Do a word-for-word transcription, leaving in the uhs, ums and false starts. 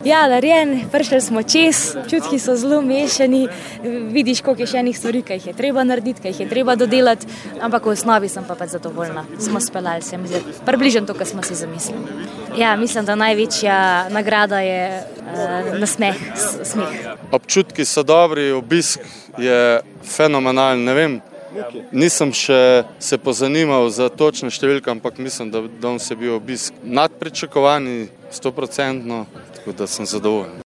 Ja, narejen, prišli smo čez, čutki so zelo mešani, vidiš, koliko je še enih stvari, ki jih je treba narediti, ki jih je treba dodelati, ampak v osnovi sem pa pač zadovoljna. Smo speljali se, približno to, kar smo si zamislili. Ja, mislim, da največja nagrada je uh, nasmeh, smeh. Občutki so dobri, obisk je fenomenalen, ne vem. Nisem še se pozanimal za točne številke, ampak mislim, da danes je bil obisk nad pričakovanji, sto procentno, tako da sem zadovoljen.